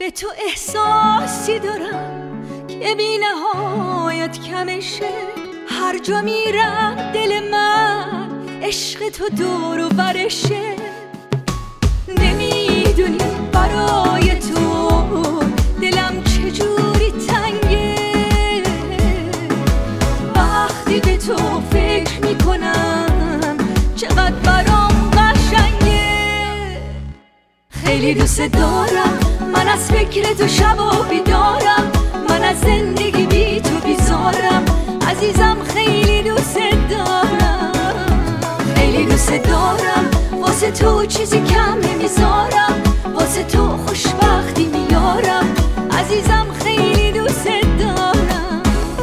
به تو احساسی دارم که بی نهایت کمشه. هر جا میرم دل من عشق تو دور و برشه. نمیدونی برای تو دلم چجوری تنگه. وقتی به تو فکر میکنم چقدر برام قشنگه. خیلی دوست دارم من از فکر تو شب و بیدارم. من از زندگی بی تو بیزارم عزیزم. خیلی دوست دارم خیلی دوست دارم. واسه تو چیزی کم نمیذارم. واسه تو خوشبختی میارم عزیزم. خیلی دوست دارم.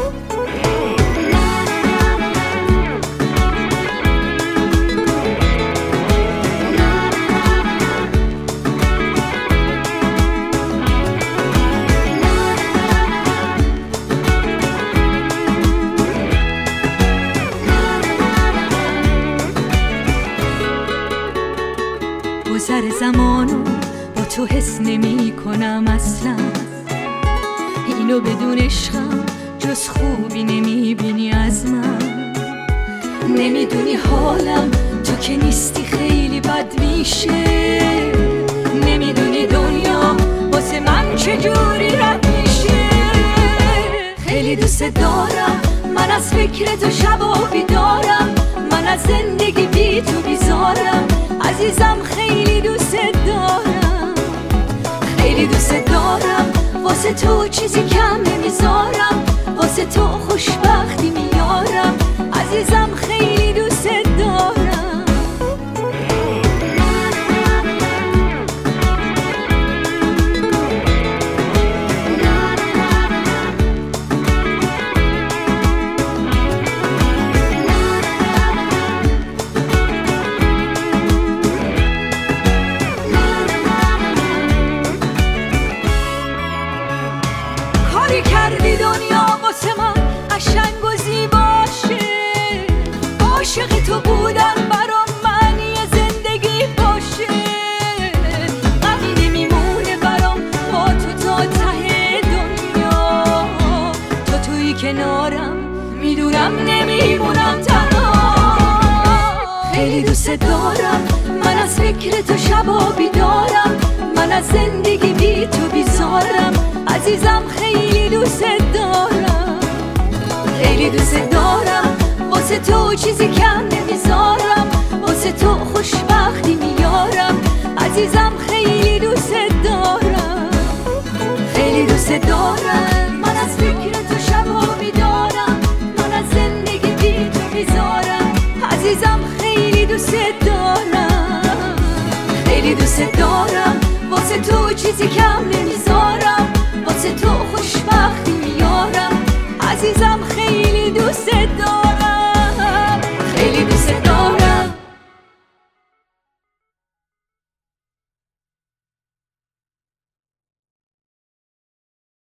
گذر زمانو با تو حس نمی کنم اصلا. اینو بدون عشقم جز خوبی نمی بینی از من. نمیدونی حالم تو که نیستی خیلی بد میشه. نمیدونی دنیا واسه من چجوری رد میشه. خیلی دوست دارم من از فکر تو شب و بیدارم. من از زندگی بی تو بیزارم عزیزم. خیلی دوست دارم خیلی دوست دارم. واسه تو چیزی کم نمیذارم. واسه تو خوشبختی میارم عزیزم. خیلی دوست دارم. کاری کردی دنیا واسه من قشنگ و زیباشه. عاشق تو بودن برام معنی زندگی باشه. غمی نمیمونه برام با تو تا ته دنیا. تو توی کنارم میدونم نمیمونم تنها. خیلی دوست دارم من از فکر تو شب و بیدارم. من از زندگی بی تو بیزارم عزیزم. خیلی دوست دارم خیلی دوست دارم. واسه تو چیزی کم نمیذارم. واسه تو خوشبختی میارم عزیزم. خیلی دوست دارم خیلی دوست دارم. من از فکر تو شب و بیدارم. من از زندگی بی تو بیزارم عزیزم. خیلی دوست دارم خیلی دوست دارم. واسه تو چیزی کم نمیذارم. واسه تو خوشبختی میارم عزیزم. خیلی دوست دارم.